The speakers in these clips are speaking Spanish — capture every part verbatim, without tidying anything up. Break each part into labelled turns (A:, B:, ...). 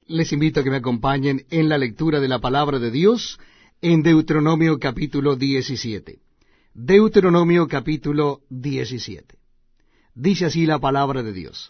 A: Les invito a que me acompañen en la lectura de la palabra de Dios en Deuteronomio capítulo diecisiete. Deuteronomio capítulo diecisiete. Dice así la palabra de Dios.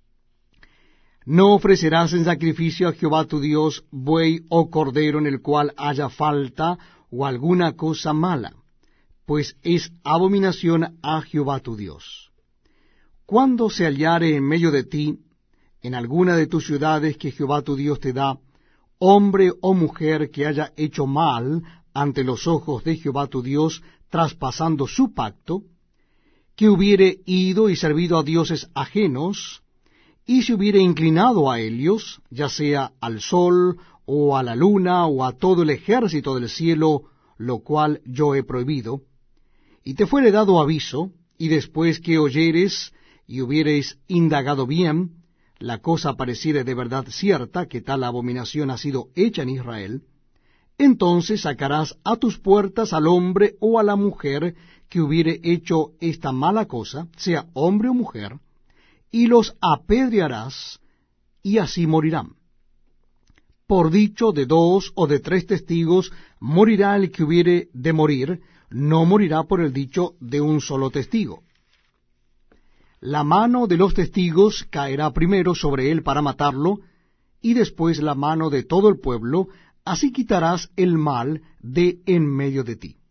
A: No ofrecerás en sacrificio a Jehová tu Dios buey o cordero en el cual haya falta o alguna cosa mala, pues es abominación a Jehová tu Dios. Cuando se hallare en medio de ti, en alguna de tus ciudades que Jehová tu Dios te da, hombre o mujer que haya hecho mal ante los ojos de Jehová tu Dios, traspasando su pacto, que hubiere ido y servido a dioses ajenos, y se hubiere inclinado a ellos, ya sea al sol, o a la luna, o a todo el ejército del cielo, lo cual yo he prohibido, y te fuere dado aviso, y después que oyeres y hubiereis indagado bien, la cosa pareciere de verdad cierta, que tal abominación ha sido hecha en Israel, entonces sacarás a tus puertas al hombre o a la mujer que hubiere hecho esta mala cosa, sea hombre o mujer, y los apedrearás, y así morirán. Por dicho de dos o de tres testigos morirá el que hubiere de morir, no morirá por el dicho de un solo testigo. La mano de los testigos caerá primero sobre él para matarlo, y después la mano de todo el pueblo, así quitarás el mal de en medio de ti.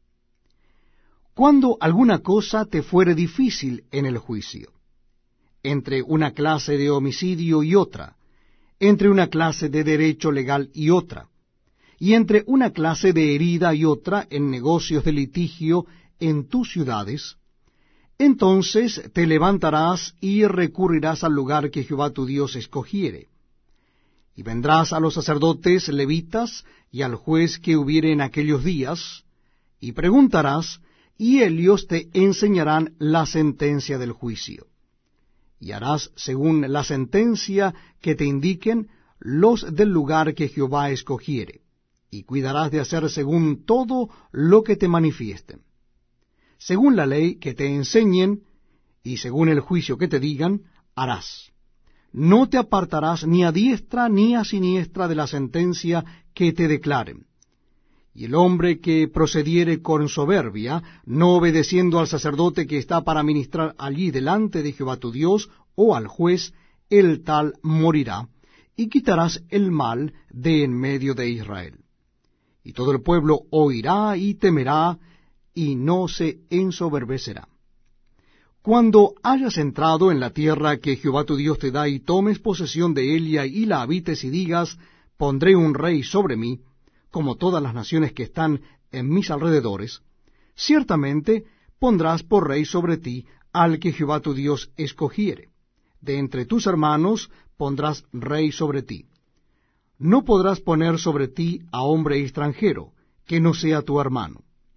A: Cuando alguna cosa te fuere difícil en el juicio, entre una clase de homicidio y otra, entre una clase de derecho legal y otra, y entre una clase de herida y otra en negocios de litigio en tus ciudades, entonces te levantarás y recurrirás al lugar que Jehová tu Dios escogiere. Y vendrás a los sacerdotes levitas y al juez que hubiere en aquellos días, y preguntarás, y ellos te enseñarán la sentencia del juicio. Y harás según la sentencia que te indiquen los del lugar que Jehová escogiere, y cuidarás de hacer según todo lo que te manifiesten. Según la ley que te enseñen, y según el juicio que te digan, harás. No te apartarás ni a diestra ni a siniestra de la sentencia que te declaren. Y el hombre que procediere con soberbia, no obedeciendo al sacerdote que está para ministrar allí delante de Jehová tu Dios, o al juez, el tal morirá, y quitarás el mal de en medio de Israel. Y todo el pueblo oirá y temerá, y no se ensoberbecerá. Cuando hayas entrado en la tierra que Jehová tu Dios te da, y tomes posesión de ella, y la habites, y digas, pondré un rey sobre mí, como todas las naciones que están en mis alrededores, ciertamente pondrás por rey sobre ti al que Jehová tu Dios escogiere. De entre tus hermanos pondrás rey sobre ti. No podrás poner sobre ti a hombre extranjero, que no sea tu hermano.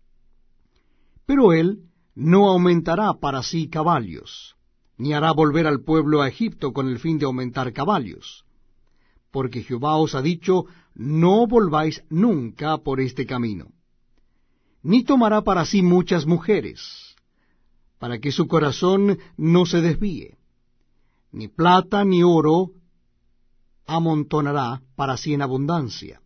A: Pero él no aumentará para sí caballos, ni hará volver al pueblo a Egipto con el fin de aumentar caballos. Porque Jehová os ha dicho, no volváis nunca por este camino. Ni tomará para sí muchas mujeres, para que su corazón no se desvíe. Ni plata ni oro amontonará para sí en abundancia.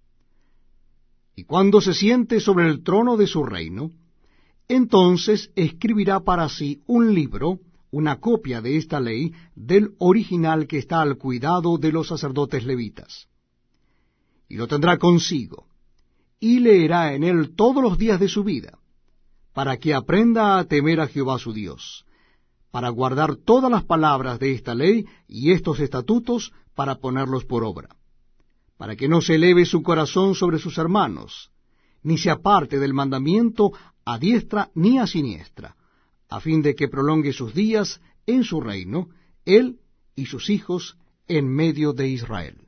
A: Y cuando se siente sobre el trono de su reino, entonces escribirá para sí un libro, una copia de esta ley, del original que está al cuidado de los sacerdotes levitas. Y lo tendrá consigo, y leerá en él todos los días de su vida, para que aprenda a temer a Jehová su Dios, para guardar todas las palabras de esta ley y estos estatutos, para ponerlos por obra, para que no se eleve su corazón sobre sus hermanos, ni se aparte del mandamiento a diestra ni a siniestra, a fin de que prolongue sus días en su reino, él y sus hijos en medio de Israel.